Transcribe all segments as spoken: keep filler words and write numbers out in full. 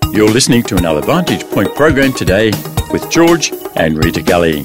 You're listening to another Vantage Point program today with George and Rita Galley.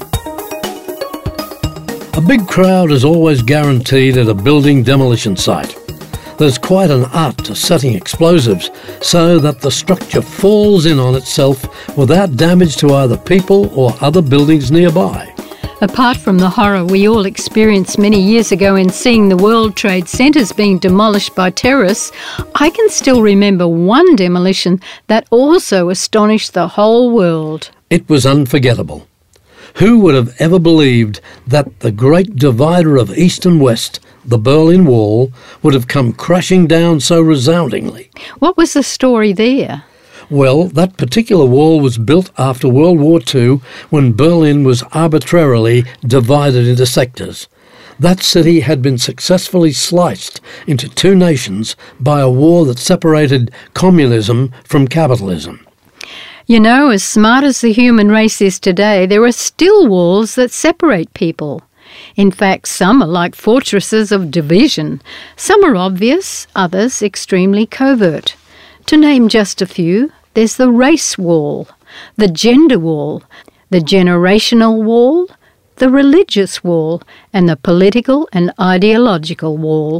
A big crowd is always guaranteed at a building demolition site. There's quite an art to setting explosives so that the structure falls in on itself without damage to either people or other buildings nearby. Apart from the horror we all experienced many years ago in seeing the World Trade Centres being demolished by terrorists, I can still remember one demolition that also astonished the whole world. It was unforgettable. Who would have ever believed that the great divider of East and West, the Berlin Wall, would have come crashing down so resoundingly? What was the story there? Well, that particular wall was built after World War Two when Berlin was arbitrarily divided into sectors. That city had been successfully sliced into two nations by a war that separated communism from capitalism. You know, as smart as the human race is today, there are still walls that separate people. In fact, some are like fortresses of division. Some are obvious, others extremely covert. To name just a few, there's the race wall, the gender wall, the generational wall, the religious wall, and the political and ideological wall.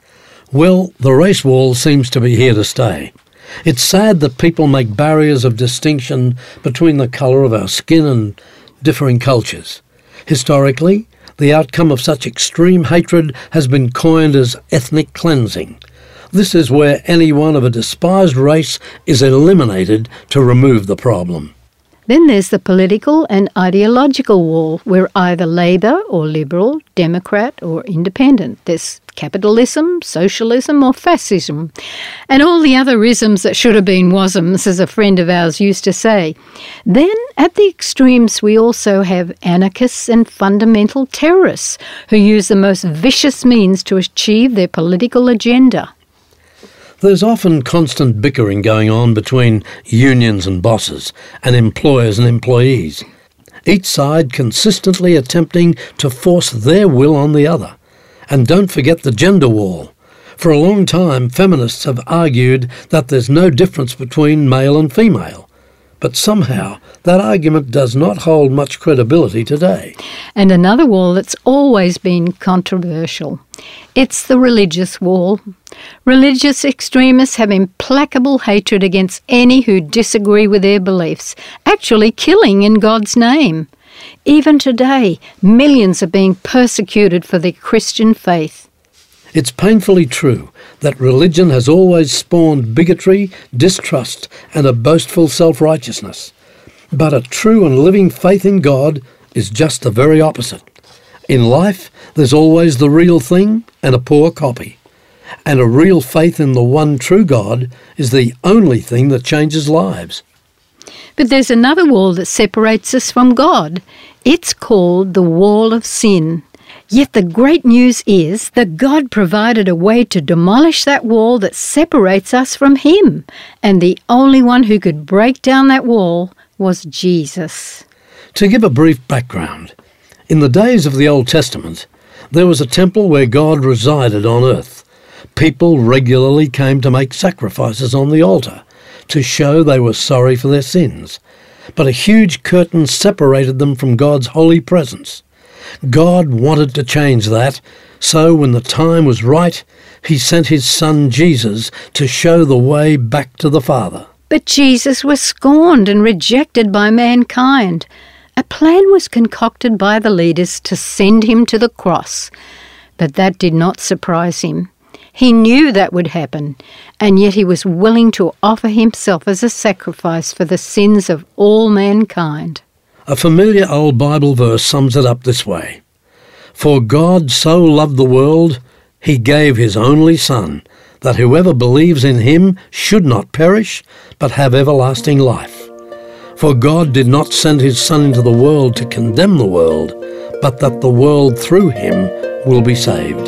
Well, the race wall seems to be here to stay. It's sad that people make barriers of distinction between the colour of our skin and differing cultures. Historically, the outcome of such extreme hatred has been coined as ethnic cleansing. This is where anyone of a despised race is eliminated to remove the problem. Then there's the political and ideological wall. We're either Labour or Liberal, Democrat or Independent. There's capitalism, socialism or fascism. And all the other isms that should have been wasms, as a friend of ours used to say. Then at the extremes we also have anarchists and fundamental terrorists who use the most vicious means to achieve their political agenda. There's often constant bickering going on between unions and bosses and employers and employees, each side consistently attempting to force their will on the other. And don't forget the gender wall. For a long time, feminists have argued that there's no difference between male and female. But somehow, that argument does not hold much credibility today. And another wall that's always been controversial. It's the religious wall. Religious extremists have implacable hatred against any who disagree with their beliefs, actually killing in God's name. Even today, millions are being persecuted for their Christian faith. It's painfully true that religion has always spawned bigotry, distrust, and a boastful self-righteousness. But a true and living faith in God is just the very opposite. In life, there's always the real thing and a poor copy. And a real faith in the one true God is the only thing that changes lives. But there's another wall that separates us from God. It's called the wall of sin. Yet the great news is that God provided a way to demolish that wall that separates us from Him. And the only one who could break down that wall was Jesus. To give a brief background, in the days of the Old Testament, there was a temple where God resided on earth. People regularly came to make sacrifices on the altar to show they were sorry for their sins. But a huge curtain separated them from God's holy presence. God wanted to change that, so when the time was right, He sent His Son Jesus to show the way back to the Father. But Jesus was scorned and rejected by mankind. A plan was concocted by the leaders to send Him to the cross, but that did not surprise Him. He knew that would happen, and yet He was willing to offer Himself as a sacrifice for the sins of all mankind. A familiar old Bible verse sums it up this way. For God so loved the world, He gave His only Son, that whoever believes in Him should not perish, but have everlasting life. For God did not send His Son into the world to condemn the world, but that the world through Him will be saved.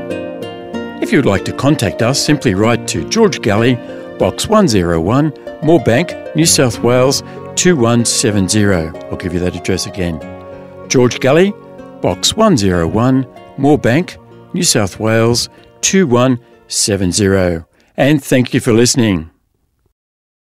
If you'd like to contact us, simply write to George Galley, Box one oh one, Moorebank, New South Wales two one seven zero. I'll give you that address again. George Galley, Box one oh one, Moorebank, New South Wales two one seven zero. And thank you for listening.